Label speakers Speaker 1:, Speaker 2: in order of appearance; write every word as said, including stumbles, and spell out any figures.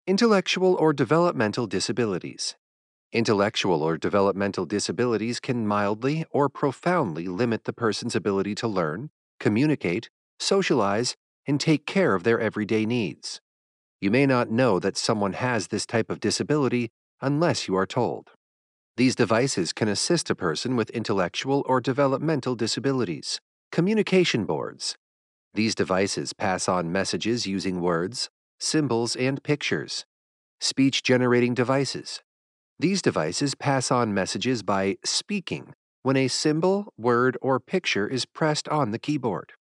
Speaker 1: Intellectual or developmental disabilities. Intellectual or developmental disabilities can mildly or profoundly limit the person's ability to learn, communicate, socialize, and take care of their everyday needs. You may not know that someone has this type of disability unless you are told. These devices can assist a person with intellectual or developmental disabilities. Communication boards. These devices pass on messages using words, symbols, and pictures. Speech generating devices. These devices pass on messages by speaking when a symbol, word, or picture is pressed on the keyboard.